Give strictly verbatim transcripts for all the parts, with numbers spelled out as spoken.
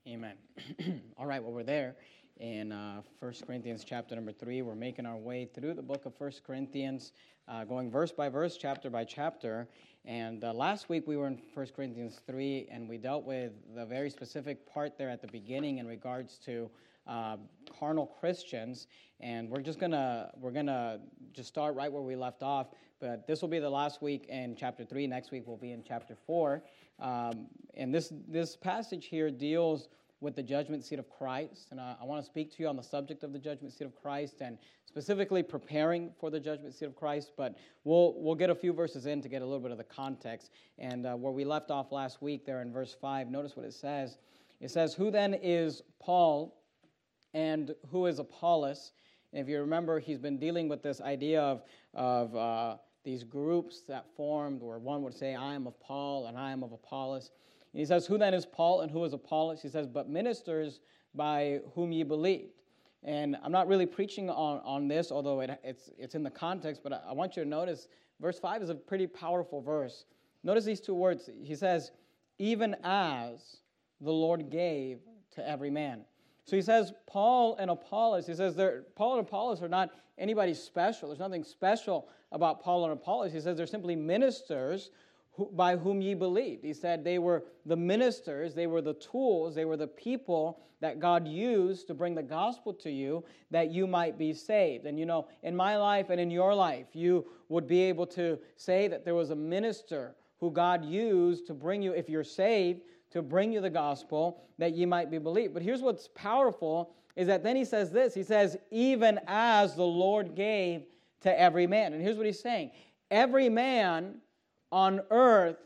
Amen. All right, well, we're there in uh, First Corinthians chapter number three. We're making our way through the book of First Corinthians, uh, going verse by verse, chapter by chapter. And uh, last week we were in First Corinthians three, and we dealt with the very specific part there at the beginning in regards to uh, carnal Christians. And we're just gonna we're gonna just start right where we left off. But this will be the last week in chapter three. Next week we'll be in chapter four. Um, and this this passage here deals with the judgment seat of Christ. And I, I want to speak to you on the subject of the judgment seat of Christ and specifically preparing for the judgment seat of Christ. But we'll we'll get a few verses in to get a little bit of the context. And uh, where we left off last week there in verse five, notice what it says. It says, "Who then is Paul and who is Apollos?" And if you remember, he's been dealing with this idea of, of uh, these groups that formed where one would say, "I am of Paul and I am of Apollos." And he says, "Who then is Paul and who is Apollos?" He says, "But ministers by whom ye believed." And I'm not really preaching on, on this, although it, it's, it's in the context, but I, I want you to notice, verse five is a pretty powerful verse. Notice these two words. He says, "Even as the Lord gave to every man." So he says, Paul and Apollos, he says, Paul and Apollos are not anybody special. There's nothing special about Paul and Apollos. He says they're simply ministers who, by whom ye believed. He said they were the ministers, they were the tools, they were the people that God used to bring the gospel to you that you might be saved. And you know, in my life and in your life, you would be able to say that there was a minister who God used to bring you, if you're saved, to bring you the gospel that ye might be believed. But here's what's powerful is that then he says this. He says, "Even as the Lord gave to every man." And here's what he's saying. Every man on earth,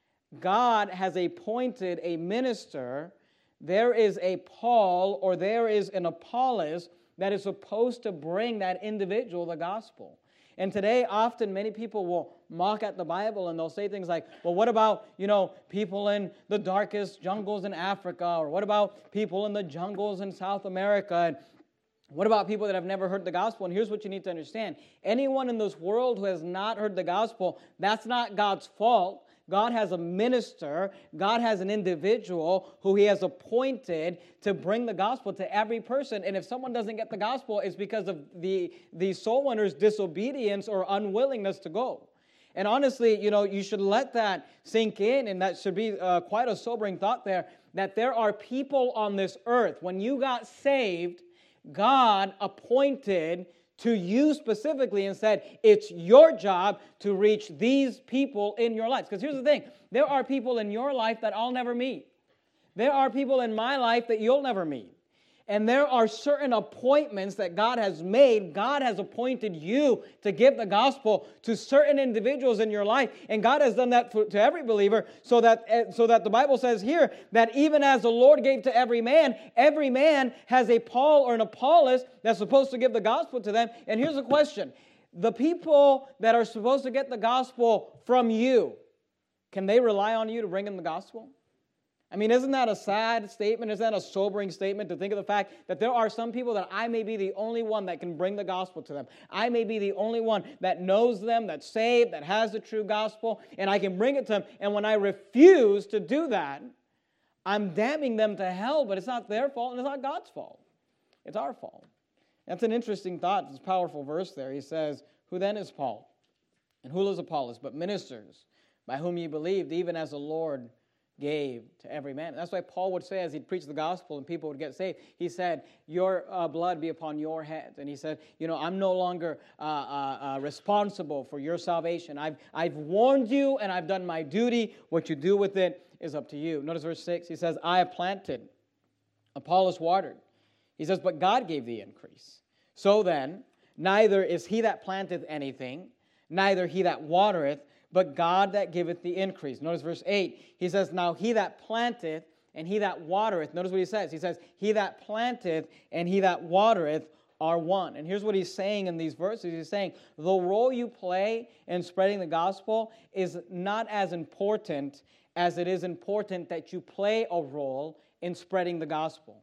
God has appointed a minister. There is a Paul or there is an Apollos that is supposed to bring that individual the gospel. And today, often, many people will mock at the Bible and they'll say things like, well, what about, you know, people in the darkest jungles in Africa? Or what about people in the jungles in South America? And what about people that have never heard the gospel? And here's what you need to understand. Anyone in this world who has not heard the gospel, that's not God's fault. God has a minister, God has an individual who He has appointed to bring the gospel to every person. And if someone doesn't get the gospel, it's because of the, the soul winner's disobedience or unwillingness to go. And honestly, you know, you should let that sink in, and that should be uh, quite a sobering thought there, that there are people on this earth. When you got saved, God appointed to you specifically and said, it's your job to reach these people in your life. Because here's the thing, there are people in your life that I'll never meet. There are people in my life that you'll never meet. And there are certain appointments that God has made. God has appointed you to give the gospel to certain individuals in your life. And God has done that for, to every believer so that, so that the Bible says here that even as the Lord gave to every man, every man has a Paul or an Apollos that's supposed to give the gospel to them. And here's the question. The people that are supposed to get the gospel from you, can they rely on you to bring them the gospel? I mean, isn't that a sad statement? Isn't that a sobering statement to think of the fact that there are some people that I may be the only one that can bring the gospel to them. I may be the only one that knows them, that's saved, that has the true gospel, and I can bring it to them. And when I refuse to do that, I'm damning them to hell, but it's not their fault and it's not God's fault. It's our fault. That's an interesting thought. It's a powerful verse there. He says, "Who then is Paul? And who is Apollos? But ministers by whom ye believed, even as the Lord gave to every man." That's why Paul would say, as he'd preach the gospel and people would get saved, he said, "Your uh, blood be upon your heads." And he said, you know, I'm no longer uh, uh, uh, responsible for your salvation. I've, I've warned you and I've done my duty. What you do with it is up to you. Notice verse six. He says, "I have planted, Apollos watered." He says, "But God gave the increase. So then, neither is he that planteth anything, neither he that watereth, but God that giveth the increase." Notice verse eight. He says, "Now he that planteth and he that watereth." Notice what he says. He says, "He that planteth and he that watereth are one." And here's what he's saying in these verses. He's saying, the role you play in spreading the gospel is not as important as it is important that you play a role in spreading the gospel.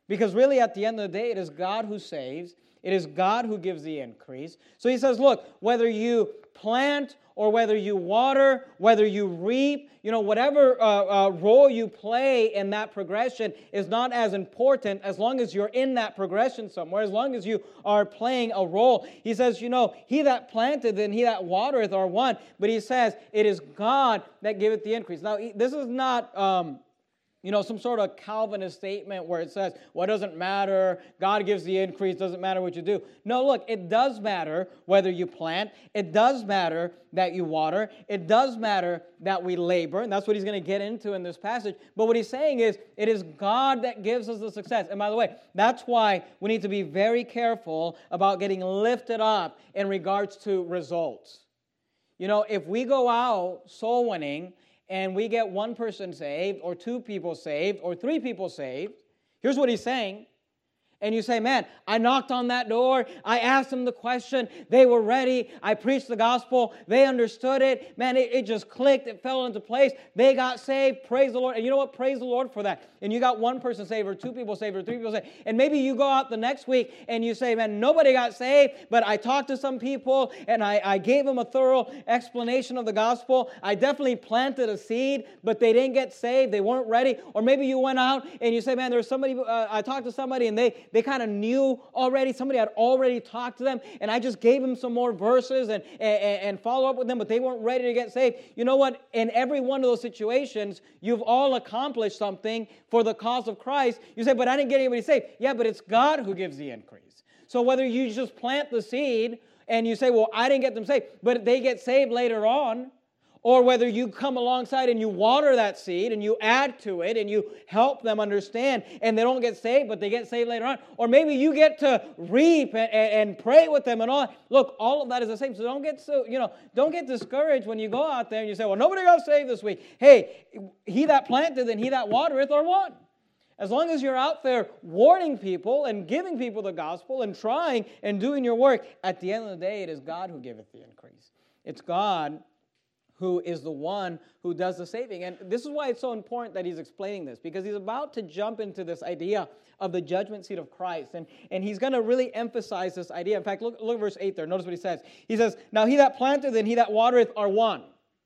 Because really, at the end of the day, it is God who saves. It is God who gives the increase. So he says, look, whether you plant or whether you water, whether you reap, you know, whatever uh, uh, role you play in that progression is not as important as long as you're in that progression somewhere, as long as you are playing a role. He says, you know, he that planteth and he that watereth are one, but he says, it is God that giveth the increase. Now, this is not... Um, You know, some sort of Calvinist statement where it says, well, it doesn't matter, God gives the increase, doesn't matter what you do. No, look, it does matter whether you plant. It does matter that you water. It does matter that we labor, and that's what he's going to get into in this passage. But what he's saying is, it is God that gives us the success. And by the way, that's why we need to be very careful about getting lifted up in regards to results. You know, if we go out soul winning, and we get one person saved, or two people saved, or three people saved, here's what he's saying. And you say, man, I knocked on that door. I asked them the question. They were ready. I preached the gospel. They understood it. Man, it, it just clicked. It fell into place. They got saved. Praise the Lord. And you know what? Praise the Lord for that. And you got one person saved, or two people saved, or three people saved. And maybe you go out the next week and you say, man, nobody got saved, but I talked to some people and I, I gave them a thorough explanation of the gospel. I definitely planted a seed, but they didn't get saved. They weren't ready. Or maybe you went out and you say, man, there's somebody, uh, I talked to somebody and they They kind of knew already. Somebody had already talked to them, and I just gave them some more verses and, and, and follow up with them, but they weren't ready to get saved. You know what? In every one of those situations, you've all accomplished something for the cause of Christ. You say, but I didn't get anybody saved. Yeah, but it's God who gives the increase. So whether you just plant the seed and you say, well, I didn't get them saved, but they get saved later on, or whether you come alongside and you water that seed and you add to it and you help them understand and they don't get saved, but they get saved later on. Or maybe you get to reap and, and pray with them and all. Look, all of that is the same. So don't get so, you know, don't get discouraged when you go out there and you say, well, nobody got saved this week. Hey, he that planteth and he that watereth are one. As long as you're out there warning people and giving people the gospel and trying and doing your work, at the end of the day, it is God who giveth the increase. It's God who is the one who does the saving. And this is why it's so important that he's explaining this, because he's about to jump into this idea of the judgment seat of Christ. And, and he's going to really emphasize this idea. In fact, look, look at verse eight there. Notice what he says. He says, now he that planteth and he that watereth are one.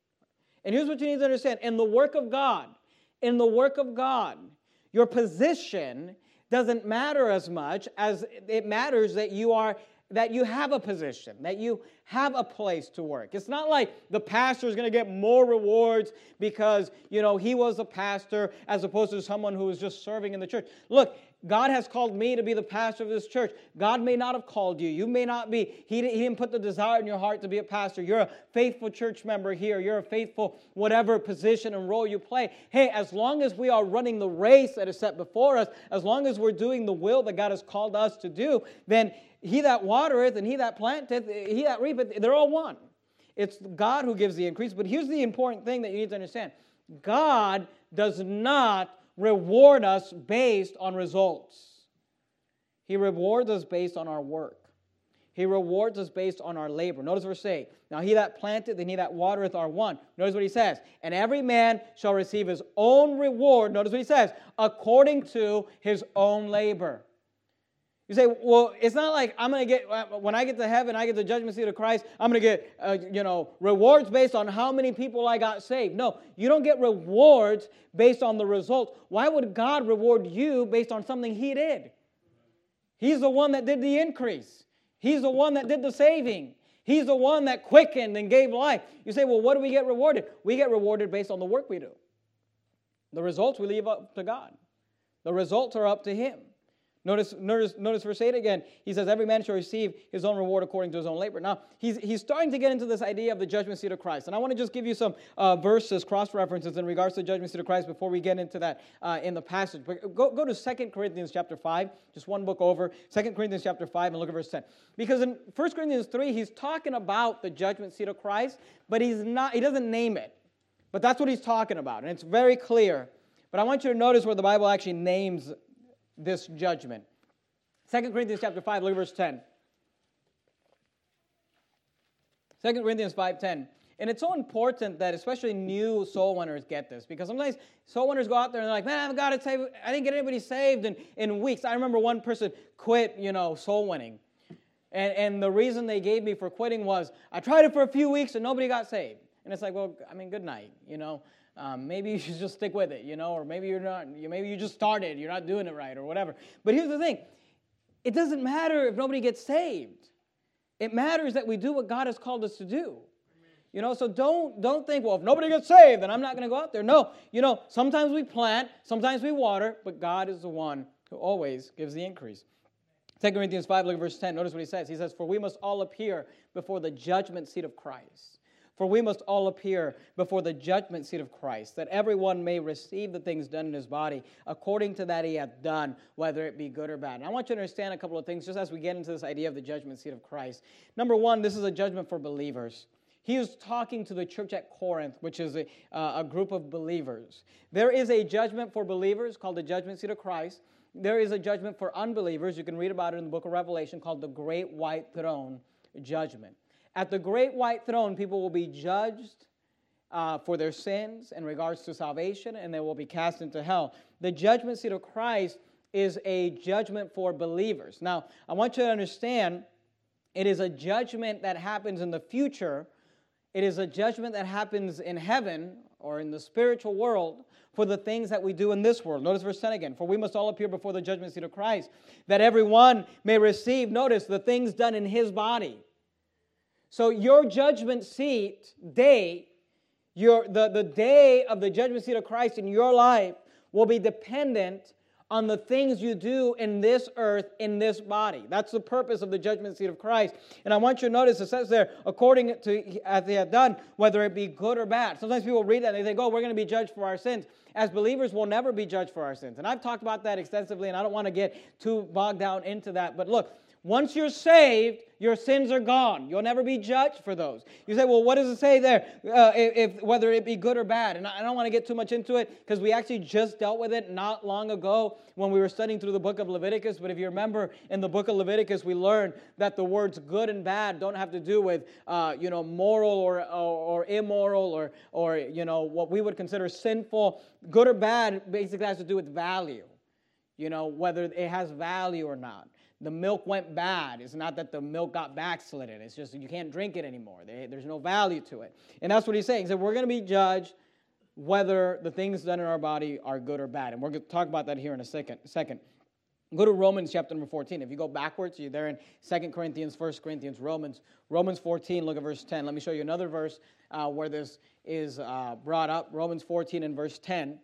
And here's what you need to understand. In the work of God, in the work of God, your position doesn't matter as much as it matters that you are that you have a position, that you have a place to work. It's not like the pastor is going to get more rewards because, you know, he was a pastor as opposed to someone who was just serving in the church. Look, God has called me to be the pastor of this church. God may not have called you. You may not be. He, he didn't put the desire in your heart to be a pastor. You're a faithful church member here. You're a faithful whatever position and role you play. Hey, as long as we are running the race that is set before us, as long as we're doing the will that God has called us to do, then he that watereth and he that planteth, he that reapeth, they're all one. It's God who gives the increase. But here's the important thing that you need to understand. God does not reward us based on results. He rewards us based on our work. He rewards us based on our labor. Notice verse eight. Now he that planteth and he that watereth are one. Notice what he says. And every man shall receive his own reward. Notice what he says. According to his own labor. You say, well, it's not like I'm going to get, when I get to heaven, I get the judgment seat of Christ, I'm going to get, uh, you know, rewards based on how many people I got saved. No, you don't get rewards based on the results. Why would God reward you based on something He did? He's the one that did the increase. He's the one that did the saving. He's the one that quickened and gave life. You say, well, what do we get rewarded? We get rewarded based on the work we do. The results we leave up to God. The results are up to Him. Notice, notice, notice verse eight again. He says, every man shall receive his own reward according to his own labor. Now, he's, he's starting to get into this idea of the judgment seat of Christ. And I want to just give you some uh, verses, cross-references in regards to the judgment seat of Christ before we get into that uh, in the passage. But go, go to Second Corinthians chapter five, just one book over, Second Corinthians chapter five, and look at verse ten. Because in First Corinthians three, he's talking about the judgment seat of Christ, but he's not, he doesn't name it. But that's what he's talking about, and it's very clear. But I want you to notice where the Bible actually names this judgment. Second Corinthians chapter five, look at verse ten. Second Corinthians five ten. And it's so important that especially new soul winners get this, because sometimes soul winners go out there and they're like, man, I've got to save, I didn't get anybody saved in, in weeks. I remember one person quit, you know, soul winning. And, and the reason they gave me for quitting was, I tried it for a few weeks and nobody got saved. And it's like, well, I mean, good night, you know. Um, maybe you should just stick with it, you know, or maybe you're not, you, maybe you just started, you're not doing it right or whatever. But here's the thing. It doesn't matter if nobody gets saved. It matters that we do what God has called us to do. You know, so don't don't think, well, if nobody gets saved, then I'm not going to go out there. No, you know, sometimes we plant, sometimes we water, but God is the one who always gives the increase. Second Corinthians five, look at verse ten. Notice what he says. He says, for we must all appear before the judgment seat of Christ. For we must all appear before the judgment seat of Christ, that everyone may receive the things done in his body according to that he hath done, whether it be good or bad. And I want you to understand a couple of things just as we get into this idea of the judgment seat of Christ. Number one, this is a judgment for believers. He is talking to the church at Corinth, which is a, uh, a group of believers. There is a judgment for believers called the judgment seat of Christ. There is a judgment for unbelievers. You can read about it in the book of Revelation, called the Great White Throne Judgment. At the Great White Throne, people will be judged uh, for their sins in regards to salvation, and they will be cast into hell. The judgment seat of Christ is a judgment for believers. Now, I want you to understand, it is a judgment that happens in the future. It is a judgment that happens in heaven or in the spiritual world for the things that we do in this world. Notice verse ten again. For we must all appear before the judgment seat of Christ, that everyone may receive, notice, the things done in his body. So your judgment seat day, your, the, the day of the judgment seat of Christ in your life will be dependent on the things you do in this earth, in this body. That's the purpose of the judgment seat of Christ. And I want you to notice it says there, according to as they have done, whether it be good or bad. Sometimes people read that and they think, oh, we're going to be judged for our sins. As believers, we'll never be judged for our sins. And I've talked about that extensively, and I don't want to get too bogged down into that. But look, once you're saved, your sins are gone. You'll never be judged for those. You say, well, what does it say there, uh, if, if whether it be good or bad? And I don't want to get too much into it because we actually just dealt with it not long ago when we were studying through the book of Leviticus. But if you remember, in the book of Leviticus, we learned that the words good and bad don't have to do with, uh, you know, moral or, or, or immoral or, or, you know, what we would consider sinful. Good or bad basically has to do with value, you know, whether it has value or not. The milk went bad. It's not that the milk got backslidden. It's just you can't drink it anymore. There's no value to it. And that's what he's saying. He said we're going to be judged whether the things done in our body are good or bad. And we're going to talk about that here in a second. Second, go to Romans chapter number fourteen. If you go backwards, you're there in Second Corinthians, First Corinthians, Romans. Romans fourteen, look at verse ten. Let me show you another verse uh, where this is uh, brought up. Romans fourteen and verse ten.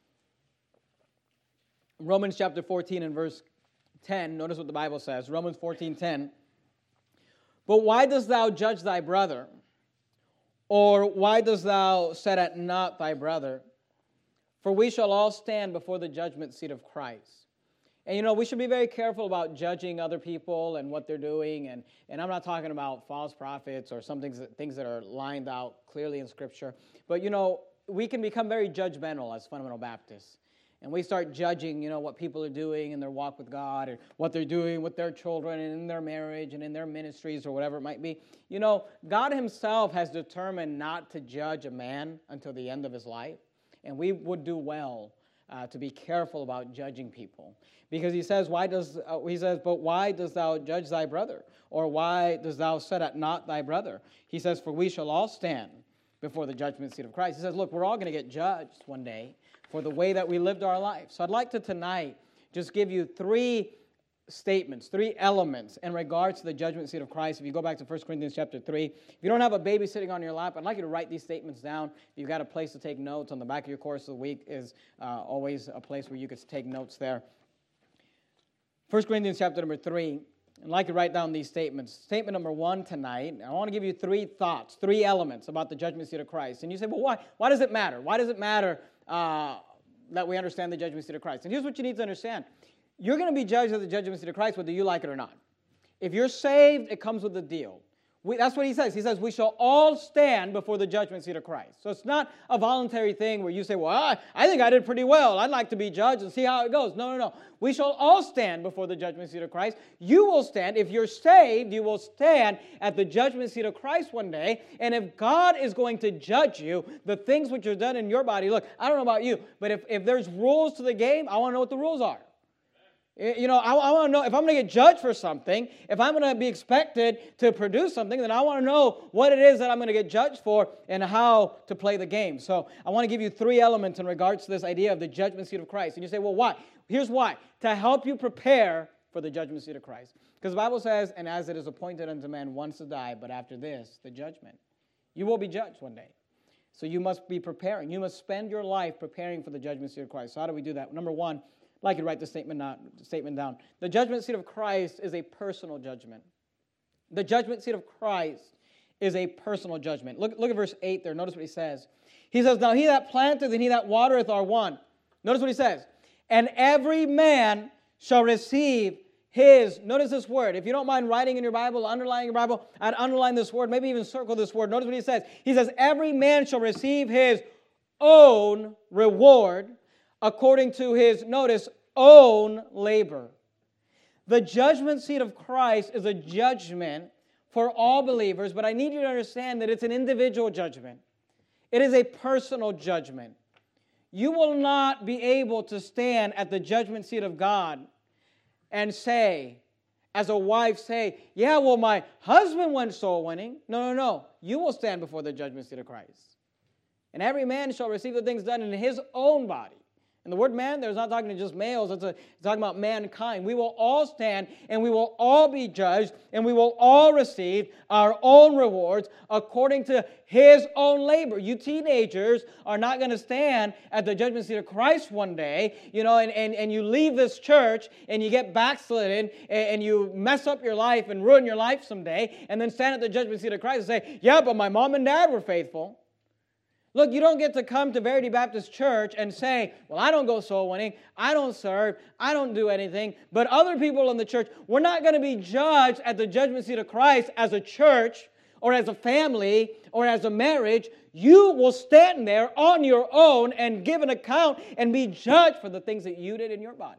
Romans chapter fourteen and verse ten, notice what the Bible says, Romans fourteen ten. But why dost thou judge thy brother? Or why dost thou set at naught thy brother? For we shall all stand before the judgment seat of Christ. And you know, we should be very careful about judging other people and what they're doing. And, and I'm not talking about false prophets or some things that, things that are lined out clearly in Scripture. But you know, we can become very judgmental as fundamental Baptists. And we start judging, you know, what people are doing in their walk with God, or what they're doing with their children and in their marriage and in their ministries or whatever it might be. You know, God himself has determined not to judge a man until the end of his life. And we would do well uh, to be careful about judging people. Because he says, why does uh, he says, but why dost thou judge thy brother? Or why dost thou set at naught thy brother? He says, for we shall all stand before the judgment seat of Christ. He says, look, we're all going to get judged one day for the way that we lived our life. So I'd like to tonight just give you three statements, three elements in regards to the judgment seat of Christ. If you go back to First Corinthians chapter three, if you don't have a baby sitting on your lap, I'd like you to write these statements down. If you've got a place to take notes, on the back of your course of the week is uh, always a place where you could take notes there. First Corinthians chapter number three, I'd like you to write down these statements. Statement number one tonight, I want to give you three thoughts, three elements about the judgment seat of Christ. And you say, well, why, why does it matter? Why does it matter uh, that we understand the judgment seat of Christ? And here's what you need to understand. You're going to be judged at the judgment seat of Christ whether you like it or not. If you're saved, it comes with a deal. We, that's what he says. He says, we shall all stand before the judgment seat of Christ. So it's not a voluntary thing where you say, well, I, I think I did pretty well. I'd like to be judged and see how it goes. No, no, no. We shall all stand before the judgment seat of Christ. You will stand. If you're saved, you will stand at the judgment seat of Christ one day. And if God is going to judge you, the things which are done in your body, look, I don't know about you, but if, if there's rules to the game, I want to know what the rules are. You know, I, I want to know if I'm going to get judged for something, if I'm going to be expected to produce something, then I want to know what it is that I'm going to get judged for and how to play the game. So I want to give you three elements in regards to this idea of the judgment seat of Christ. And you say, well, why? Here's why. To help you prepare for the judgment seat of Christ. Because the Bible says, and as it is appointed unto man once to die, but after this, the judgment. You will be judged one day. So you must be preparing. You must spend your life preparing for the judgment seat of Christ. So how do we do that? Number one, I'd like you to write the statement down, statement down. The judgment seat of Christ is a personal judgment. The judgment seat of Christ is a personal judgment. Look, look at verse eight there. Notice what he says. He says, now he that planteth and he that watereth are one. Notice what he says. And every man shall receive his, notice this word. If you don't mind writing in your Bible, underlining your Bible, I'd underline this word, maybe even circle this word. Notice what he says. He says, every man shall receive his own reward according to his, notice, own labor. The judgment seat of Christ is a judgment for all believers, but I need you to understand that it's an individual judgment. It is a personal judgment. You will not be able to stand at the judgment seat of God and say, as a wife say, yeah, well, my husband went soul winning. No, no, no. You will stand before the judgment seat of Christ. And every man shall receive the things done in his own body. And the word man there is not talking to just males. It's, a, it's talking about mankind. We will all stand and we will all be judged and we will all receive our own rewards according to his own labor. You teenagers are not going to stand at the judgment seat of Christ one day, you know, and, and, and you leave this church and you get backslidden and, and you mess up your life and ruin your life someday and then stand at the judgment seat of Christ and say, yeah, but my mom and dad were faithful. Look, you don't get to come to Verity Baptist Church and say, well, I don't go soul winning, I don't serve, I don't do anything, but other people in the church, we're not going to be judged at the judgment seat of Christ as a church or as a family or as a marriage. You will stand there on your own and give an account and be judged for the things that you did in your body.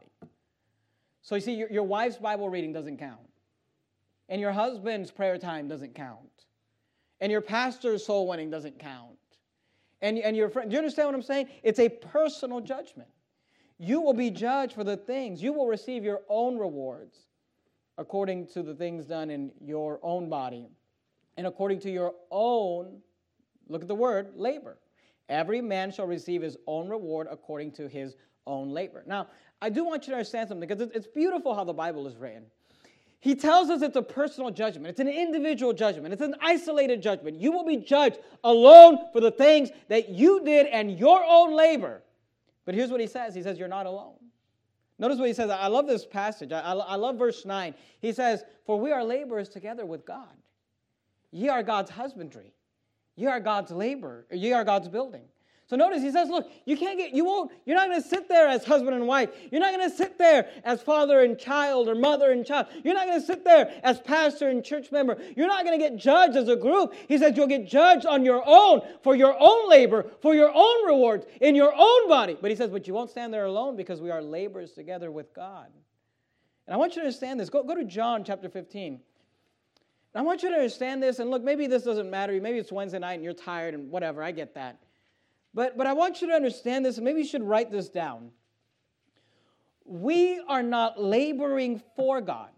So you see, your, your wife's Bible reading doesn't count. And your husband's prayer time doesn't count. And your pastor's soul winning doesn't count. And, and your friend, do you understand what I'm saying? It's a personal judgment. You will be judged for the things. You will receive your own rewards according to the things done in your own body and according to your own, look at the word, labor. Every man shall receive his own reward according to his own labor. Now, I do want you to understand something because it's beautiful how the Bible is written. He tells us it's a personal judgment. It's an individual judgment. It's an isolated judgment. You will be judged alone for the things that you did and your own labor. But here's what he says. He says, you're not alone. Notice what he says. I love this passage. I, I, I love verse nine. He says, for we are laborers together with God. Ye are God's husbandry. Ye are God's labor. Ye are God's building. So notice he says, look, you can't get, you won't, you're not going to sit there as husband and wife. You're not going to sit there as father and child or mother and child. You're not going to sit there as pastor and church member. You're not going to get judged as a group. He says you'll get judged on your own, for your own labor, for your own rewards, in your own body. But he says, but you won't stand there alone because we are laborers together with God. And I want you to understand this. Go, go to John chapter fifteen. And I want you to understand this. And look, maybe this doesn't matter. Maybe it's Wednesday night and you're tired and whatever. I get that. But, but I want you to understand this, and maybe you should write this down. We are not laboring for God.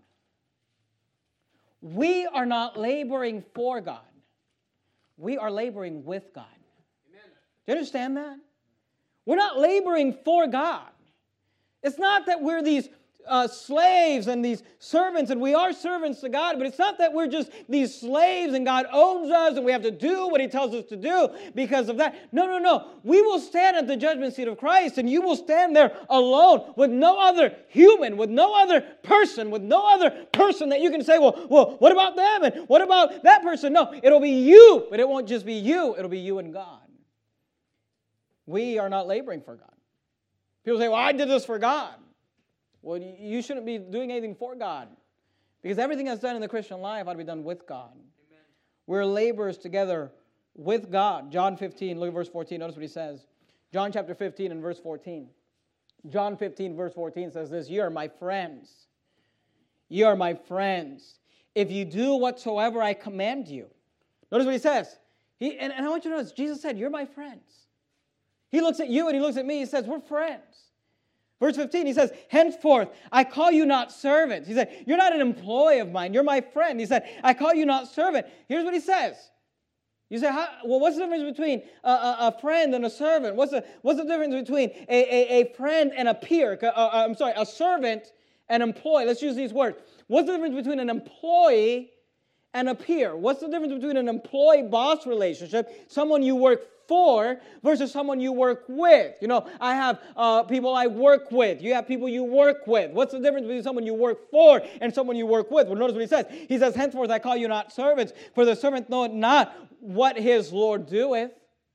We are not laboring for God. We are laboring with God. Amen. Do you understand that? We're not laboring for God. It's not that we're these Uh, slaves and these servants, and we are servants to God, but it's not that we're just these slaves and God owns us and we have to do what He tells us to do because of that. No, no, no. We will stand at the judgment seat of Christ, and you will stand there alone with no other human, with no other person, with no other person that you can say, well, well, what about them? And what about that person? No, it'll be you, but it won't just be you. It'll be you and God. We are not laboring for God. People say, well, I did this for God. Well, you shouldn't be doing anything for God because everything that's done in the Christian life ought to be done with God. Amen. We're laborers together with God. John fifteen, look at verse fourteen. Notice what he says. John chapter fifteen and verse fourteen. John fifteen, verse fourteen says this, "You are my friends. You are my friends. If you do whatsoever I command you." Notice what he says. He, and, and I want you to notice, Jesus said, "You're my friends." He looks at you and he looks at me. He says, we're friends. Verse fifteen, he says, "Henceforth, I call you not servants." He said, "You're not an employee of mine. You're my friend." He said, "I call you not servant." Here's what he says. You say, How, well, what's the difference between a, a, a friend and a servant? What's the, what's the difference between a, a, a friend and a peer? Uh, uh, I'm sorry, a servant and employee. Let's use these words. What's the difference between an employee and a peer? What's the difference between an employee-boss relationship, someone you work for, versus someone you work with? You know, I have uh, people I work with. You have people you work with. What's the difference between someone you work for and someone you work with? Well, notice what he says. He says, "Henceforth I call you not servants, for the servant knoweth not what his Lord doeth.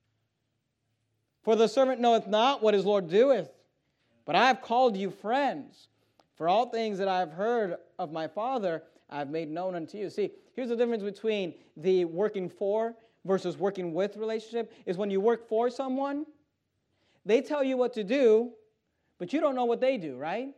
For the servant knoweth not what his Lord doeth. But I have called you friends. For all things that I have heard of my Father, I have made known unto you." See, here's the difference between the working for versus working with relationship, is when you work for someone, they tell you what to do, but you don't know what they do, right?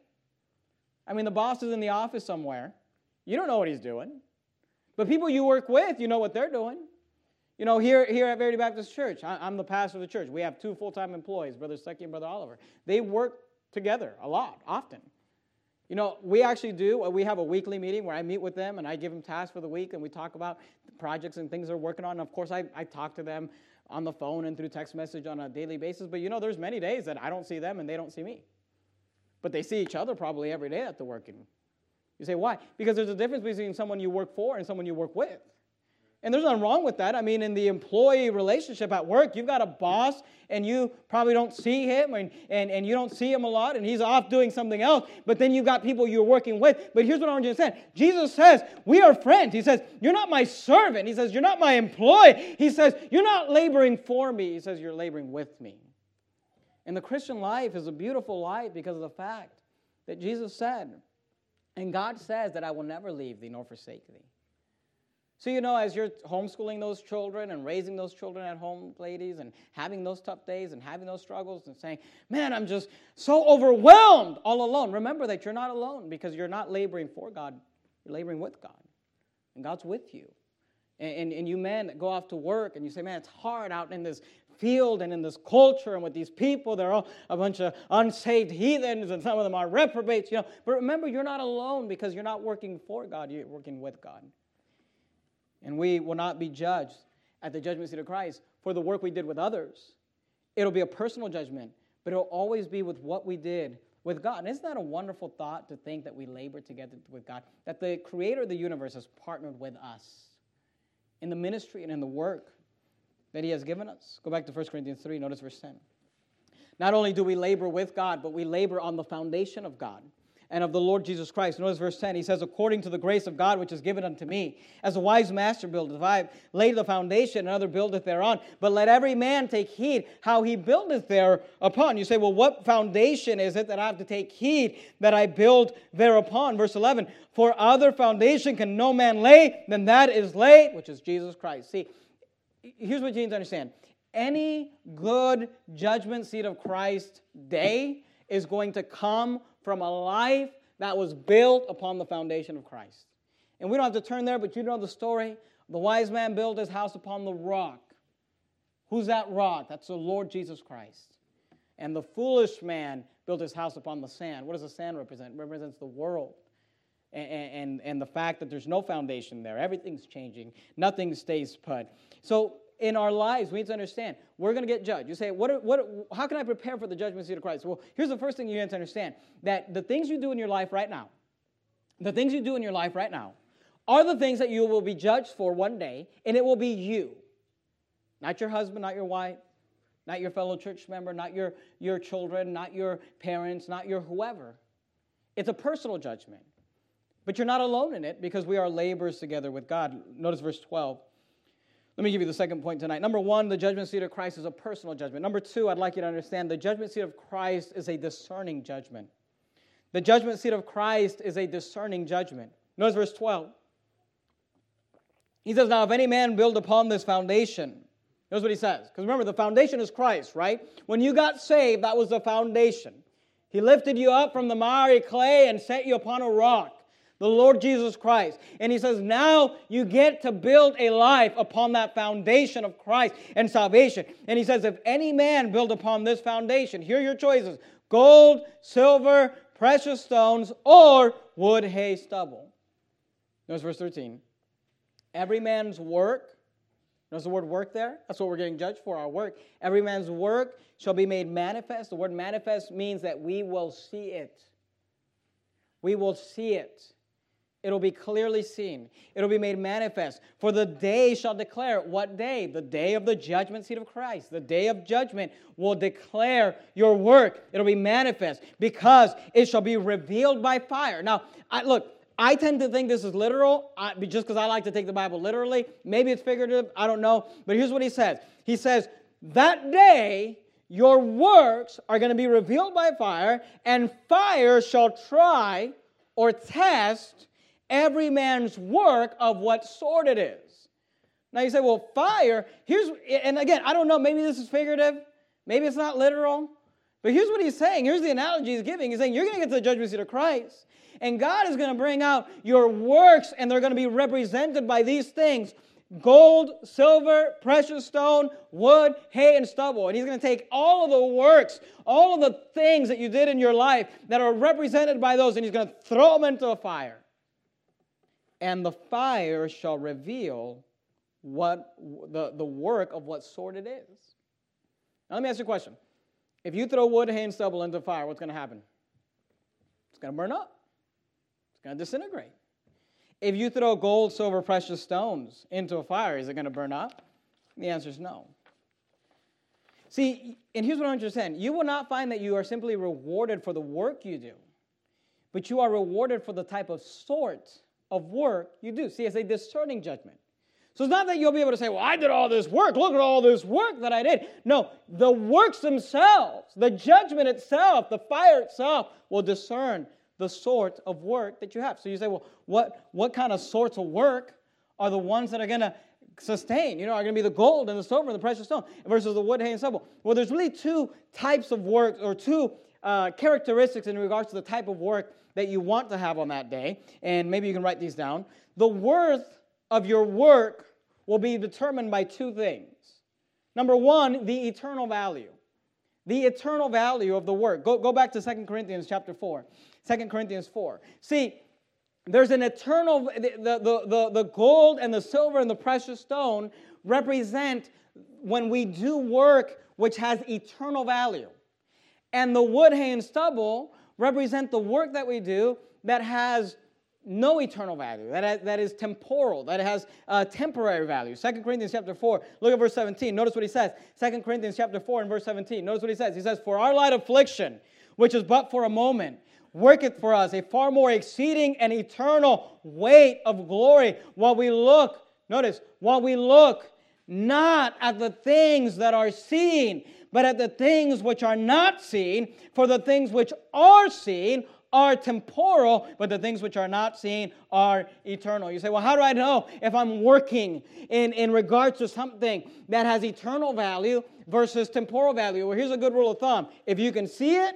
I mean, the boss is in the office somewhere. You don't know what he's doing. But people you work with, you know what they're doing. You know, here, here at Verity Baptist Church, I, I'm the pastor of the church. We have two full-time employees, Brother Stuckey and Brother Oliver. They work together a lot, often. You know, we actually do, we have a weekly meeting where I meet with them and I give them tasks for the week and we talk about the projects and things they're working on. And of course, I, I talk to them on the phone and through text message on a daily basis. But you know, there's many days that I don't see them and they don't see me. But they see each other probably every day that they're working. You say, why? Because there's a difference between someone you work for and someone you work with. And there's nothing wrong with that. I mean, in the employee relationship at work, you've got a boss and you probably don't see him and, and, and you don't see him a lot and he's off doing something else. But then you've got people you're working with. But here's what I want you to understand. Jesus says, we are friends. He says, you're not my servant. He says, you're not my employee. He says, you're not laboring for me. He says, you're laboring with me. And the Christian life is a beautiful life because of the fact that Jesus said, and God says that I will never leave thee nor forsake thee. So, you know, as you're homeschooling those children and raising those children at home, ladies, and having those tough days and having those struggles and saying, man, I'm just so overwhelmed all alone. Remember that you're not alone because you're not laboring for God. You're laboring with God. And God's with you. And, and, and you men that go off to work and you say, man, it's hard out in this field and in this culture and with these people. They're all a bunch of unsaved heathens and some of them are reprobates, you know. But remember, you're not alone because you're not working for God. You're working with God. And we will not be judged at the judgment seat of Christ for the work we did with others. It'll be a personal judgment, but it'll always be with what we did with God. And isn't that a wonderful thought to think that we labor together with God? That the creator of the universe has partnered with us in the ministry and in the work that he has given us. Go back to First Corinthians three, notice verse ten. Not only do we labor with God, but we labor on the foundation of God and of the Lord Jesus Christ. Notice verse ten. He says, according to the grace of God which is given unto me, as a wise master buildeth, I have laid the foundation, another buildeth thereon. But let every man take heed how he buildeth thereupon. You say, well, what foundation is it that I have to take heed that I build thereupon? Verse eleven, for other foundation can no man lay than that is laid, which is Jesus Christ. See, here's what you need to understand. Any good judgment seat of Christ day is going to come from a life that was built upon the foundation of Christ. And we don't have to turn there, but you know the story. The wise man built his house upon the rock. Who's that rock? That's the Lord Jesus Christ. And the foolish man built his house upon the sand. What does the sand represent? It represents the world. And, and, and the fact that there's no foundation there. Everything's changing. Nothing stays put. So in our lives, we need to understand, we're going to get judged. You say, what, what, how can I prepare for the judgment seat of Christ? Well, here's the first thing you need to understand, that the things you do in your life right now, the things you do in your life right now, are the things that you will be judged for one day, and it will be you. Not your husband, not your wife, not your fellow church member, not your, your children, not your parents, not your whoever. It's a personal judgment. But you're not alone in it because we are laborers together with God. Notice verse twelve. Let me give you the second point tonight. Number one, the judgment seat of Christ is a personal judgment. Number two, I'd like you to understand the judgment seat of Christ is a discerning judgment. The judgment seat of Christ is a discerning judgment. Notice verse twelve. He says, now if any man build upon this foundation, here's what he says. Because remember, the foundation is Christ, right? When you got saved, that was the foundation. He lifted you up from the miry clay and set you upon a rock, the Lord Jesus Christ. And he says, now you get to build a life upon that foundation of Christ and salvation. And he says, if any man build upon this foundation, here are your choices: gold, silver, precious stones, or wood, hay, stubble. Notice verse thirteen. Every man's work, notice the word work there? That's what we're getting judged for, our work. Every man's work shall be made manifest. The word manifest means that we will see it. We will see it. It'll be clearly seen. It'll be made manifest. For the day shall declare. What day? The day of the judgment seat of Christ. The day of judgment will declare your work. It'll be manifest because it shall be revealed by fire. Now, I, look, I tend to think this is literal I, just because I like to take the Bible literally. Maybe it's figurative. I don't know. But here's what he says. He says, that day your works are going to be revealed by fire, and fire shall try or test every man's work of what sort it is. Now you say, well, fire, here's, and again, I don't know, maybe this is figurative, maybe it's not literal, but here's what he's saying. Here's the analogy he's giving. He's saying, you're going to get to the judgment seat of Christ, and God is going to bring out your works, and they're going to be represented by these things: gold, silver, precious stone, wood, hay, and stubble. And he's going to take all of the works, all of the things that you did in your life that are represented by those, and he's going to throw them into a fire. And the fire shall reveal what the, the work of what sort it is. Now let me ask you a question. If you throw wood, hay, and stubble into fire, what's going to happen? It's going to burn up. It's going to disintegrate. If you throw gold, silver, precious stones into a fire, is it going to burn up? The answer is no. See, and here's what I understand. You will not find that you are simply rewarded for the work you do, but you are rewarded for the type of sort of work you do. See, it's a discerning judgment. So it's not that you'll be able to say, well, I did all this work. Look at all this work that I did. No, the works themselves, the judgment itself, the fire itself will discern the sort of work that you have. So you say, well, what, what kind of sorts of work are the ones that are going to sustain? You know, are going to be the gold and the silver and the precious stone versus the wood, hay, and stubble. Well, there's really two types of work, or two uh, characteristics in regards to the type of work that you want to have on that day, and maybe you can write these down. The worth of your work will be determined by two things. Number one, the eternal value. The eternal value of the work. Go, go back to Second Corinthians chapter four. Second Corinthians four. See, there's an eternal, the, the, the, the gold and the silver and the precious stone represent when we do work which has eternal value. And the wood, hay, and stubble represent the work that we do that has no eternal value, that, has, that is temporal, that has uh, temporary value. Second Corinthians chapter four, look at verse seventeen. Notice what he says. Second Corinthians chapter four and verse seventeen. Notice what he says. He says, for our light affliction, which is but for a moment, worketh for us a far more exceeding and eternal weight of glory, while we look, notice, while we look not at the things that are seen, but at the things which are not seen. For the things which are seen are temporal, but the things which are not seen are eternal. You say, well, how do I know if I'm working in, in regards to something that has eternal value versus temporal value? Well, here's a good rule of thumb. If you can see it,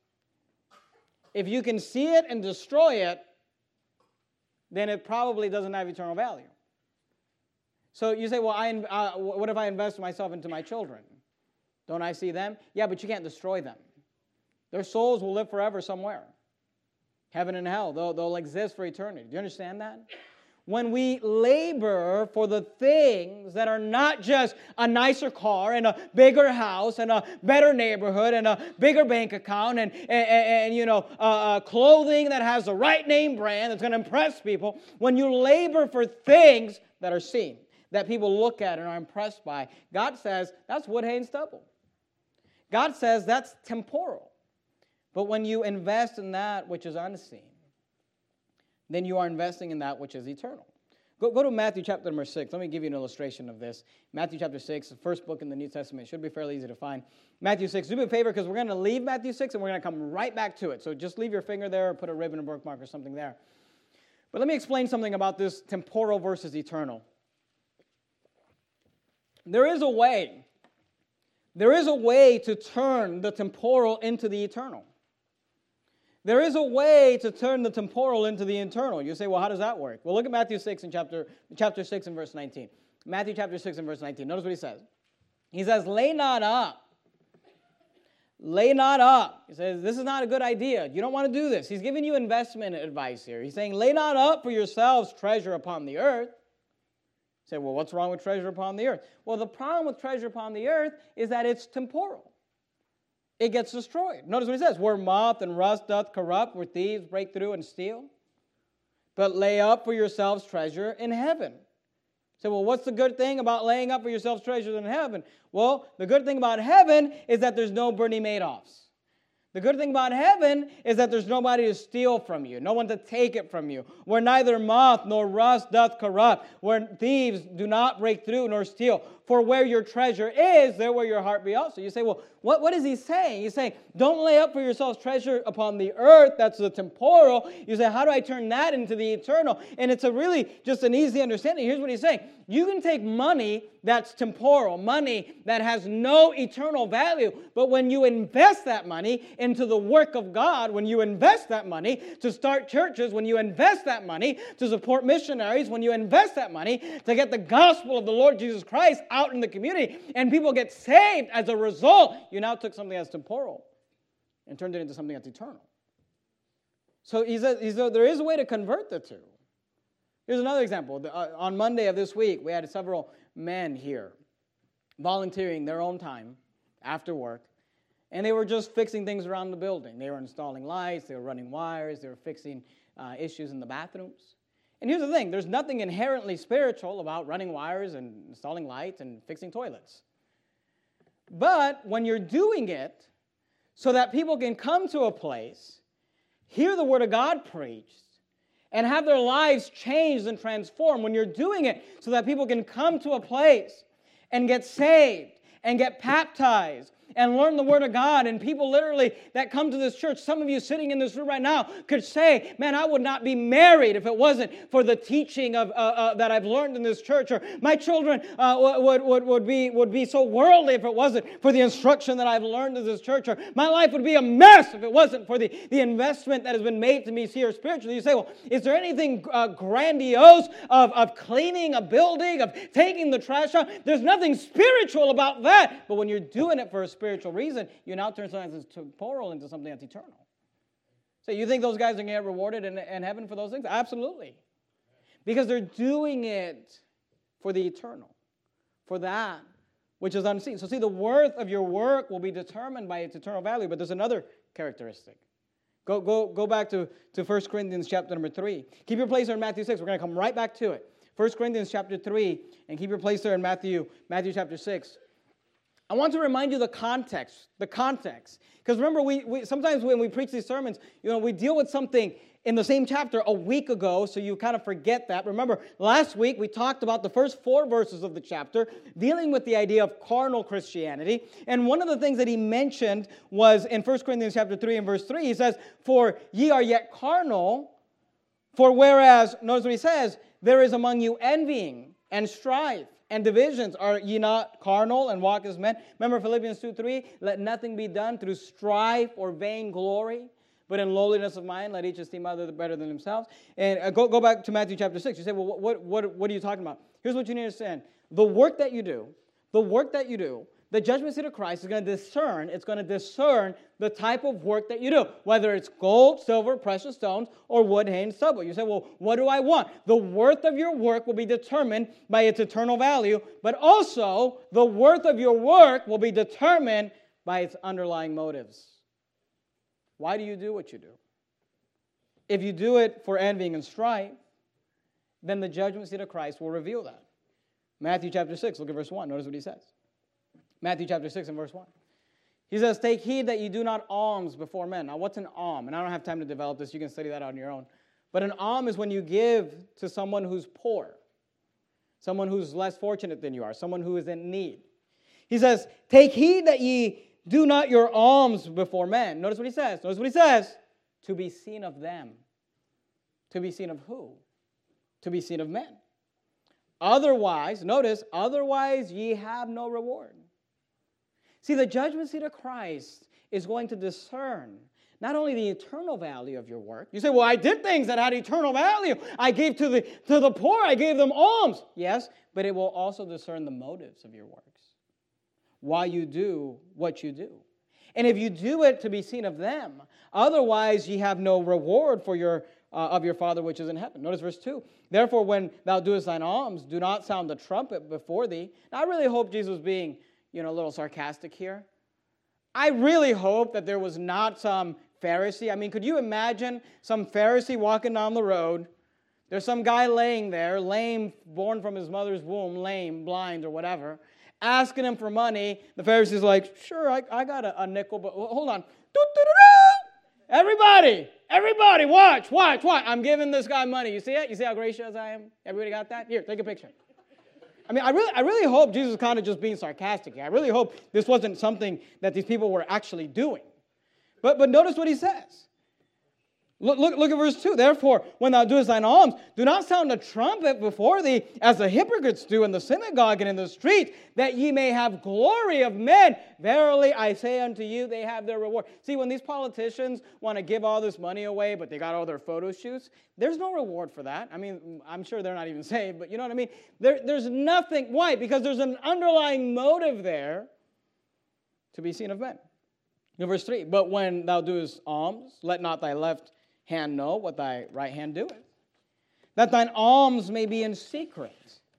if you can see it and destroy it, then it probably doesn't have eternal value. So you say, well, I, uh, what if I invest myself into my children? Don't I see them? Yeah, but you can't destroy them. Their souls will live forever somewhere. Heaven and hell, they'll, they'll exist for eternity. Do you understand that? When we labor for the things that are not just a nicer car and a bigger house and a better neighborhood and a bigger bank account and, and, and you know, uh, uh, clothing that has the right name brand that's going to impress people, when you labor for things that are seen, that people look at and are impressed by, God says that's wood, hay, and stubble. God says that's temporal. But when you invest in that which is unseen, then you are investing in that which is eternal. Go, go to Matthew chapter number six. Let me give you an illustration of this. Matthew chapter six, the first book in the New Testament. It should be fairly easy to find. Matthew six. Do me a favor, because we're going to leave Matthew six and we're going to come right back to it. So just leave your finger there or put a ribbon or bookmark or something there. But let me explain something about this temporal versus eternal. there is a way. There is a way to turn the temporal into the eternal. There is a way to turn the temporal into the eternal. You say, well, how does that work? Well, look at Matthew six in chapter, chapter six and verse nineteen. Matthew chapter six and verse nineteen. Notice what he says. He says, lay not up. Lay not up. He says, this is not a good idea. You don't want to do this. He's giving you investment advice here. He's saying, lay not up for yourselves treasure upon the earth. You say, well, what's wrong with treasure upon the earth? Well, the problem with treasure upon the earth is that it's temporal. It gets destroyed. Notice what he says, where moth and rust doth corrupt, where thieves break through and steal. But lay up for yourselves treasure in heaven. So, well, what's the good thing about laying up for yourselves treasures in heaven? Well, the good thing about heaven is that there's no Bernie Madoffs. The good thing about heaven is that there's nobody to steal from you, no one to take it from you, where neither moth nor rust doth corrupt, where thieves do not break through nor steal. For where your treasure is, there will your heart be also. You say, well, what, what is he saying? He's saying, don't lay up for yourselves treasure upon the earth, that's the temporal. You say, how do I turn that into the eternal? And it's a really just an easy understanding. Here's what he's saying. You can take money that's temporal, money that has no eternal value, but when you invest that money into the work of God, when you invest that money to start churches, when you invest that money to support missionaries, when you invest that money to get the gospel of the Lord Jesus Christ out in the community, and people get saved as a result, you now took something that's temporal and turned it into something that's eternal. So he says, he says there is a way to convert the two. Here's another example. On Monday of this week, we had several men here volunteering their own time after work, and they were just fixing things around the building. They were installing lights, they were running wires, they were fixing uh, issues in the bathrooms. And here's the thing, there's nothing inherently spiritual about running wires and installing lights and fixing toilets. But when you're doing it so that people can come to a place, hear the Word of God preached, and have their lives changed and transformed, when you're doing it so that people can come to a place and get saved and get baptized and learn the Word of God, and people literally that come to this church, some of you sitting in this room right now could say, man, I would not be married if it wasn't for the teaching of uh, uh, that I've learned in this church, or my children uh, would, would, would, be, would be so worldly if it wasn't for the instruction that I've learned in this church, or my life would be a mess if it wasn't for the, the investment that has been made to me here spiritually. You say, well, is there anything uh, grandiose of, of cleaning a building, of taking the trash out? There's nothing spiritual about that, but when you're doing it for a spiritual reason, you now turn something that's temporal into something that's eternal. So you think those guys are going to get rewarded in, in heaven for those things? Absolutely. Because they're doing it for the eternal, for that which is unseen. So see, the worth of your work will be determined by its eternal value, but there's another characteristic. Go, go, go back to, to First Corinthians chapter number three. Keep your place there in Matthew six. We're going to come right back to it. First Corinthians chapter three, and keep your place there in Matthew, Matthew chapter six. I want to remind you the context, the context. Because remember, we, we sometimes when we preach these sermons, you know, we deal with something in the same chapter a week ago, so you kind of forget that. Remember, last week we talked about the first four verses of the chapter, dealing with the idea of carnal Christianity. And one of the things that he mentioned was in First Corinthians chapter three and verse three, he says, for ye are yet carnal, for whereas, notice what he says, there is among you envying and strife and divisions. Are ye not carnal and walk as men? Remember Philippians two three, let nothing be done through strife or vain glory, but in lowliness of mind, let each esteem other better than themselves. And uh, go, go back to Matthew chapter six. You say, well, what, what, what are you talking about? Here's what you need to understand. The work that you do, the work that you do, the judgment seat of Christ is going to discern, it's going to discern the type of work that you do, whether it's gold, silver, precious stones, or wood, hay, and stubble. You say, well, what do I want? The worth of your work will be determined by its eternal value, but also the worth of your work will be determined by its underlying motives. Why do you do what you do? If you do it for envying and strife, then the judgment seat of Christ will reveal that. Matthew chapter six, look at verse one. Notice what he says. Matthew chapter six and verse one. He says, take heed that you do not alms before men. Now, what's an alm? And I don't have time to develop this. You can study that on your own. But an alm is when you give to someone who's poor, someone who's less fortunate than you are, someone who is in need. He says, take heed that ye do not your alms before men. Notice what he says. Notice what he says. To be seen of them. To be seen of who? To be seen of men. Otherwise, notice, otherwise ye have no reward. See, the judgment seat of Christ is going to discern not only the eternal value of your work. You say, well, I did things that had eternal value. I gave to the, to the poor. I gave them alms. Yes, but it will also discern the motives of your works. Why you do what you do. And if you do it to be seen of them, otherwise ye have no reward for your uh, of your Father which is in heaven. Notice verse two. Therefore, when thou doest thine alms, do not sound the trumpet before thee. Now, I really hope Jesus was being, you know, a little sarcastic here. I really hope that there was not some Pharisee. I mean, could you imagine some Pharisee walking down the road? There's some guy laying there, lame, born from his mother's womb, lame, blind, or whatever, asking him for money. The Pharisee's like, sure, I, I got a, a nickel, but hold on. Everybody, everybody, watch, watch, watch. I'm giving this guy money. You see it? You see how gracious I am? Everybody got that? Here, take a picture. I mean, I really, I really hope Jesus was kind of just being sarcastic here. I really hope this wasn't something that these people were actually doing. But, but notice what he says. Look, look, look at verse two. Therefore, when thou doest thine alms, do not sound a trumpet before thee, as the hypocrites do in the synagogue and in the street, that ye may have glory of men. Verily, I say unto you, they have their reward. See, when these politicians want to give all this money away, but they got all their photo shoots, there's no reward for that. I mean, I'm sure they're not even saved, but you know what I mean? There, there's nothing. Why? Because there's an underlying motive there to be seen of men. In verse three, but when thou doest alms, let not thy left hand know what thy right hand doeth, that thine alms may be in secret,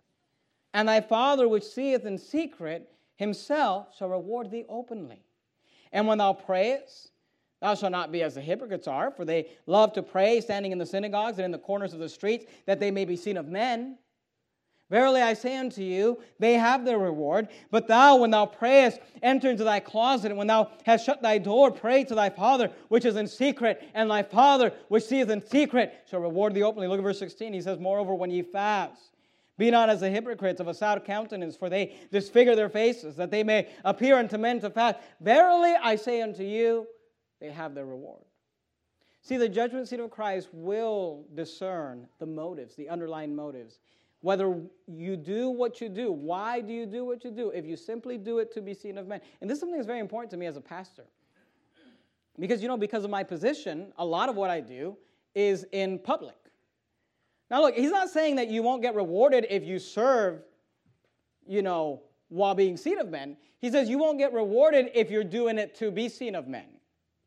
and thy Father which seeth in secret himself shall reward thee openly. And when thou prayest, thou shalt not be as the hypocrites are, for they love to pray, standing in the synagogues and in the corners of the streets, that they may be seen of men. Verily I say unto you, they have their reward. But thou, when thou prayest, enter into thy closet, and when thou hast shut thy door, pray to thy Father which is in secret, and thy Father which seeth in secret shall reward thee openly. Look at verse sixteen. He says, moreover, when ye fast, be not as the hypocrites of a sad countenance, for they disfigure their faces, that they may appear unto men to fast. Verily I say unto you, they have their reward. See, the judgment seat of Christ will discern the motives, the underlying motives. Whether you do what you do, why do you do what you do? If you simply do it to be seen of men. And this is something that's very important to me as a pastor. Because, you know, because of my position, a lot of what I do is in public. Now, look, he's not saying that you won't get rewarded if you serve, you know, while being seen of men. He says you won't get rewarded if you're doing it to be seen of men.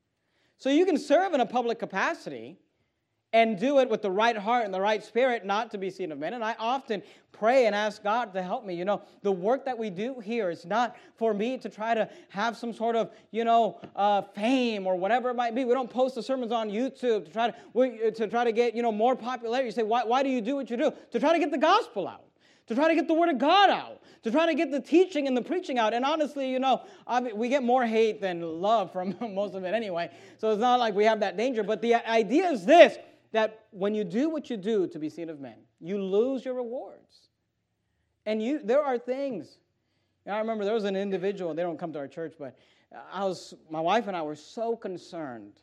So you can serve in a public capacity and do it with the right heart and the right spirit, not to be seen of men. And I often pray and ask God to help me. You know, the work that we do here is not for me to try to have some sort of, you know, uh, fame or whatever it might be. We don't post the sermons on YouTube to try to, we, to try to get, you know, more popularity. You say, why, why do you do what you do? To try to get the gospel out. To try to get the word of God out. To try to get the teaching and the preaching out. And honestly, you know, we get more hate than love from most of it anyway. So it's not like we have that danger. But the idea is this, that when you do what you do to be seen of men, you lose your rewards. And you, there are things. You know, I remember there was an individual, they don't come to our church, but I was, my wife and I were so concerned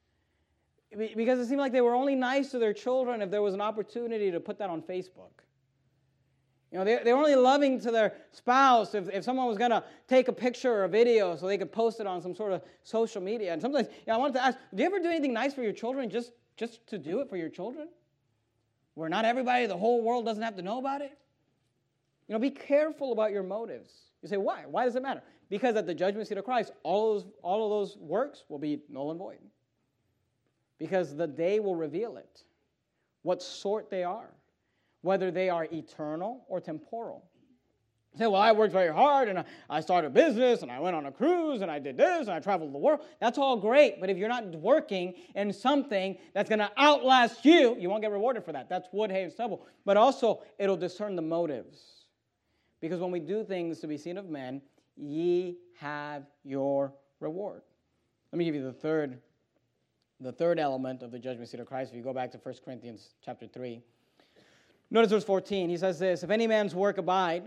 because it seemed like they were only nice to their children if there was an opportunity to put that on Facebook. You know, they, they were only loving to their spouse if, if someone was going to take a picture or a video so they could post it on some sort of social media. And sometimes, you know, I wanted to ask, do you ever do anything nice for your children just Just to do it for your children? Where not everybody, the whole world doesn't have to know about it? You know, be careful about your motives. You say, why? Why does it matter? Because at the judgment seat of Christ, all of those, all of those works will be null and void. Because the day will reveal it, what sort they are, whether they are eternal or temporal. You say, well, I worked very hard, and I started a business, and I went on a cruise, and I did this, and I traveled the world. That's all great, but if you're not working in something that's going to outlast you, you won't get rewarded for that. That's wood, hay, and stubble. But also, it'll discern the motives. Because when we do things to be seen of men, ye have your reward. Let me give you the third, the third element of the judgment seat of Christ. If you go back to First Corinthians chapter three. Notice verse fourteen. He says this, if any man's work abide,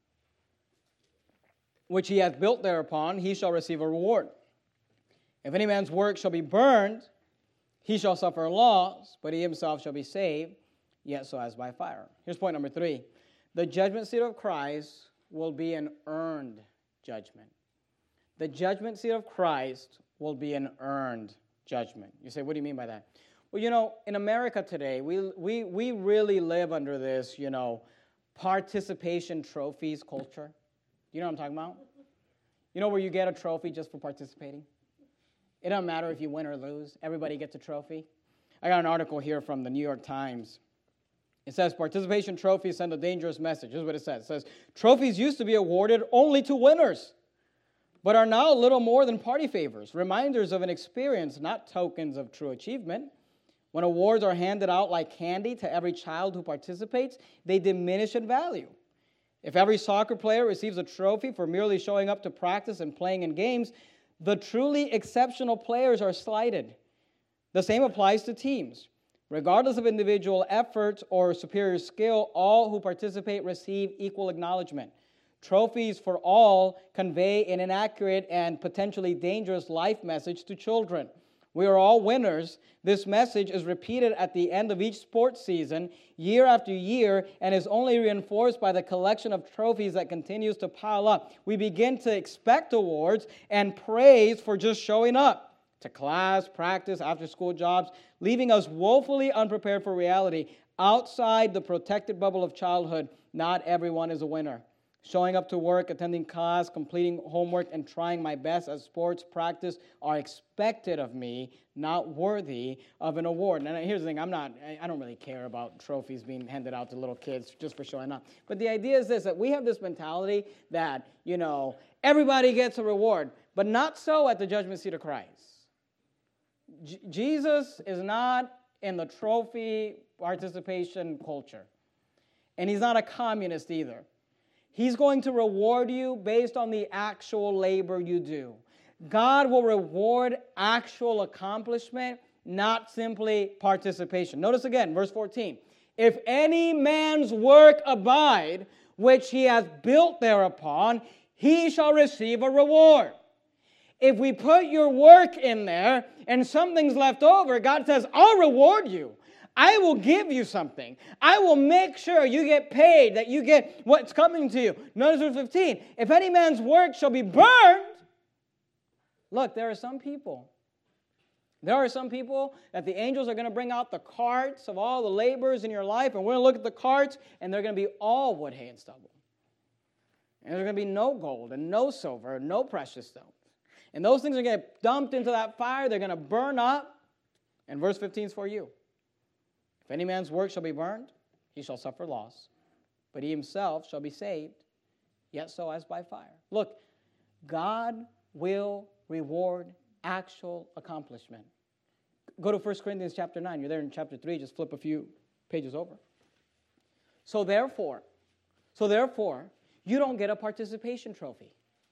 which he hath built thereupon, he shall receive a reward. If any man's work shall be burned, he shall suffer loss, but he himself shall be saved, yet so as by fire. Here's point number three. The judgment seat of Christ will be an earned judgment. The judgment seat of Christ will be an earned judgment. You say, what do you mean by that? Well, you know, in America today, we we we really live under this, you know, participation trophies culture. You know what I'm talking about? You know where you get a trophy just for participating? It doesn't matter if you win or lose. Everybody gets a trophy. I got an article here from the New York Times. It says, participation trophies send a dangerous message. This is what it says. It says, trophies used to be awarded only to winners, but are now little more than party favors, reminders of an experience, not tokens of true achievement. When awards are handed out like candy to every child who participates, they diminish in value. If every soccer player receives a trophy for merely showing up to practice and playing in games, the truly exceptional players are slighted. The same applies to teams. Regardless of individual effort or superior skill, all who participate receive equal acknowledgement. Trophies for all convey an inaccurate and potentially dangerous life message to children. We are all winners. This message is repeated at the end of each sports season, year after year, and is only reinforced by the collection of trophies that continues to pile up. We begin to expect awards and praise for just showing up to class, practice, after-school jobs, leaving us woefully unprepared for reality. Outside the protected bubble of childhood, not everyone is a winner. Showing up to work, attending class, completing homework, and trying my best at sports practice are expected of me, not worthy of an award. And here's the thing, I'm not, I don't really care about trophies being handed out to little kids just for showing up. But the idea is this, that we have this mentality that, you know, everybody gets a reward, but not so at the judgment seat of Christ. J- Jesus is not in the trophy participation culture. And he's not a communist either. He's going to reward you based on the actual labor you do. God will reward actual accomplishment, not simply participation. Notice again, verse fourteen. If any man's work abide, which he has built thereupon, he shall receive a reward. If we put your work in there and something's left over, God says, I'll reward you. I will give you something. I will make sure you get paid, that you get what's coming to you. Notice verse fifteen. If any man's work shall be burned. Look, there are some people. There are some people that the angels are going to bring out the carts of all the laborers in your life, and we're going to look at the carts, and they're going to be all wood, hay, and stubble. And there's going to be no gold and no silver and no precious stones. And those things are going to get dumped into that fire. They're going to burn up. And verse fifteen is for you. If any man's work shall be burned, he shall suffer loss, but he himself shall be saved, yet so as by fire. Look, God will reward actual accomplishment. Go to First Corinthians chapter nine. You're there in chapter three. Just flip a few pages over. So therefore, so therefore, you don't get a participation trophy.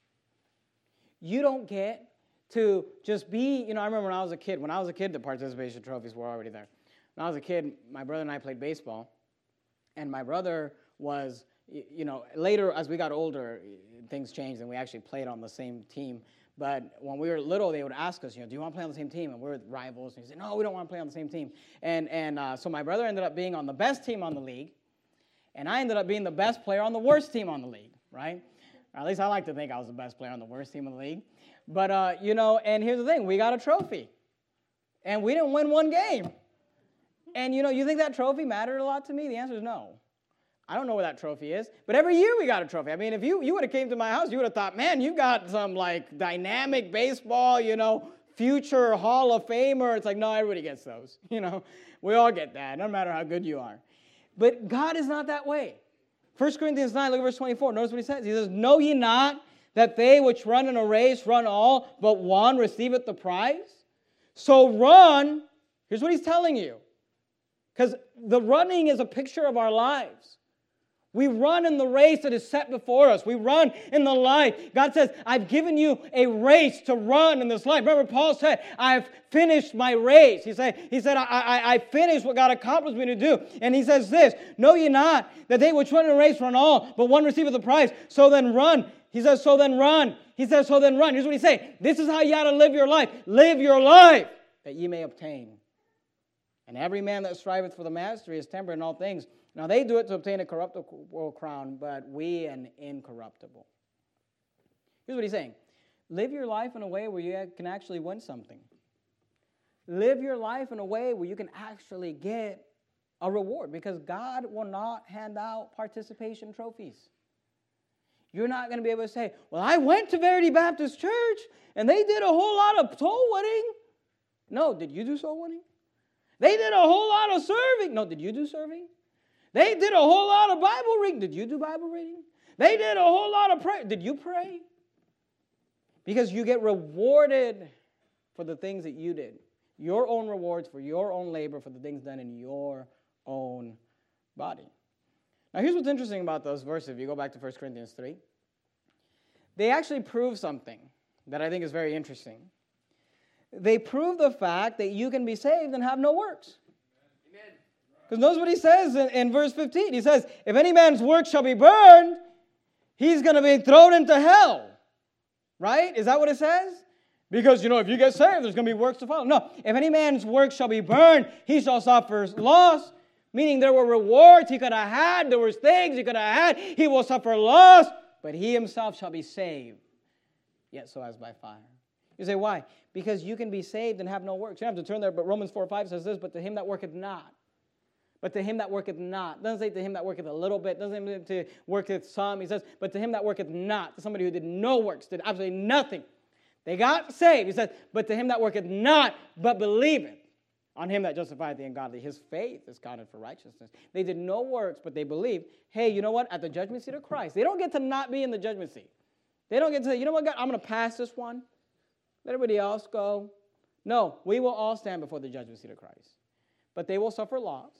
You don't get to just be, you know, I remember when I was a kid. When I was a kid, the participation trophies were already there. When I was a kid, my brother and I played baseball, and my brother was, you know, later as we got older, things changed, and we actually played on the same team. But when we were little, they would ask us, you know, do you want to play on the same team? And we were rivals. And he said, no, we don't want to play on the same team. And and uh, so my brother ended up being on the best team on the league, and I ended up being the best player on the worst team on the league, right? Or at least I like to think I was the best player on the worst team in the league. But, uh, you know, and here's the thing. We got a trophy, and we didn't win one game. And, you know, you think that trophy mattered a lot to me? The answer is no. I don't know where that trophy is. But every year we got a trophy. I mean, if you, you would have came to my house, you would have thought, man, you've got some, like, dynamic baseball, you know, future Hall of Famer. It's like, no, everybody gets those. You know, we all get that, no matter how good you are. But God is not that way. First Corinthians nine, look at verse twenty-four. Notice what he says. He says, know ye not that they which run in a race run all, but one receiveth the prize? So run. Here's what he's telling you. Because the running is a picture of our lives. We run in the race that is set before us. We run in the life. God says, I've given you a race to run in this life. Remember, Paul said, I've finished my race. He said, he said I, I, I finished what God accomplished me to do. And he says this, know ye not that they which run in a race run all, but one receiveth the prize. So then run. He says, so then run. He says, so then run. Here's what he's saying. This is how you ought to live your life. Live your life that ye may obtain And every man that striveth for the mastery is temperate in all things. Now they do it to obtain a corruptible crown, but we an incorruptible. Here's what he's saying. Live your life in a way where you can actually win something. Live your life in a way where you can actually get a reward, because God will not hand out participation trophies. You're not going to be able to say, well, I went to Verity Baptist Church, and they did a whole lot of soul winning. No, did you do soul winning? They did a whole lot of serving. No, did you do serving? They did a whole lot of Bible reading. Did you do Bible reading? They did a whole lot of prayer. Did you pray? Because you get rewarded for the things that you did. Your own rewards for your own labor for the things done in your own body. Now, here's what's interesting about those verses. If you go back to First Corinthians three, they actually prove something that I think is very interesting. They prove the fact that you can be saved and have no works. Because notice what he says in, in verse fifteen. He says, if any man's work shall be burned, he's going to be thrown into hell. Right? Is that what it says? Because, you know, if you get saved, there's going to be works to follow. No. If any man's work shall be burned, he shall suffer loss. Meaning there were rewards he could have had. There was things he could have had. He will suffer loss. But he himself shall be saved. Yet so as by fire. You say, why? Because you can be saved and have no works. You don't have to turn there, but Romans four five says this, but to him that worketh not. But to him that worketh not. It doesn't say to him that worketh a little bit. It doesn't say to worketh some. He says, but to him that worketh not. To somebody who did no works, did absolutely nothing. They got saved. He says, but to him that worketh not, but believeth on him that justifieth the ungodly. His faith is counted for righteousness. They did no works, but they believed. Hey, you know what? At the judgment seat of Christ, they don't get to not be in the judgment seat. They don't get to say, you know what, God, I'm going to pass this one. Let everybody else go. No, we will all stand before the judgment seat of Christ. But they will suffer loss.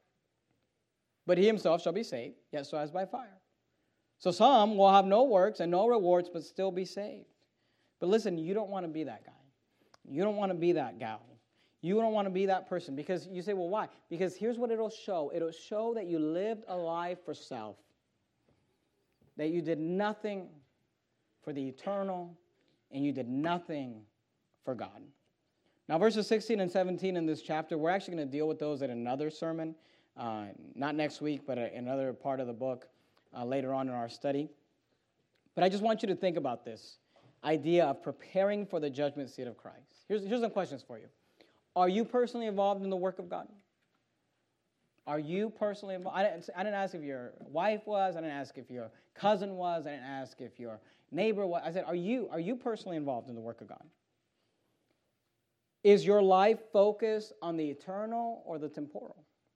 But he himself shall be saved, yet so as by fire. So some will have no works and no rewards, but still be saved. But listen, you don't want to be that guy. You don't want to be that gal. You don't want to be that person. Because you say, well, why? Because here's what it'll show. It'll show that you lived a life for self. That you did nothing for the eternal, and you did nothing for God. Now, verses sixteen and seventeen in this chapter, we're actually going to deal with those in another sermon. Uh, not next week, but another part of the book uh, later on in our study. But I just want you to think about this idea of preparing for the judgment seat of Christ. Here's, here's some questions for you. Are you personally involved in the work of God? Are you personally involved? I didn't, I didn't ask if your wife was. I didn't ask if your cousin was. I didn't ask if your neighbor was. I said, are you, are you personally involved in the work of God? Is your life focused on the eternal or the temporal?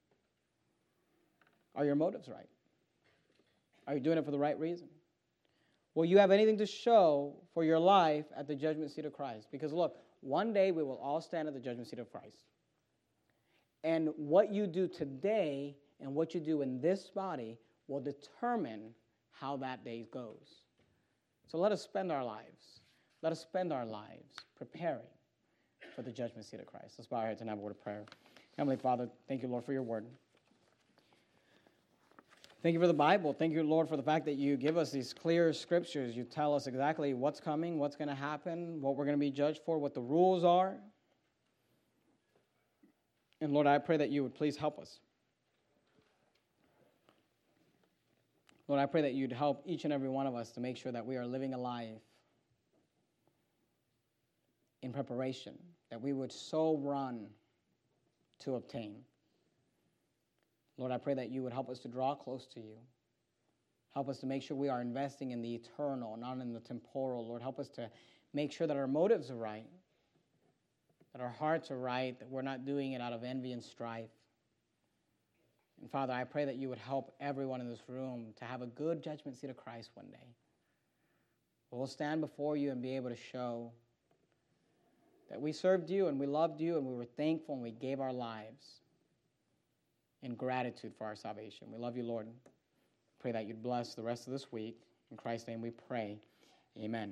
Are your motives right? Are you doing it for the right reason? Will you have anything to show for your life at the judgment seat of Christ? Because look, one day we will all stand at the judgment seat of Christ. And what you do today and what you do in this body will determine how that day goes. So let us spend our lives. Let us spend our lives preparing for the judgment seat of Christ. Let's bow our heads and have a word of prayer. Heavenly Father, thank you, Lord, for your word. Thank you for the Bible. Thank you, Lord, for the fact that you give us these clear scriptures. You tell us exactly what's coming, what's going to happen, what we're going to be judged for, what the rules are. And Lord, I pray that you would please help us. Lord, I pray that you'd help each and every one of us to make sure that we are living a life in preparation, that we would so run to obtain. Lord, I pray that you would help us to draw close to you. Help us to make sure we are investing in the eternal, not in the temporal. Lord, help us to make sure that our motives are right, that our hearts are right, that we're not doing it out of envy and strife. And Father, I pray that you would help everyone in this room to have a good judgment seat of Christ one day. We'll stand before you and be able to show that we served you and we loved you and we were thankful and we gave our lives in gratitude for our salvation. We love you, Lord. Pray that you'd bless the rest of this week. In Christ's name we pray. Amen.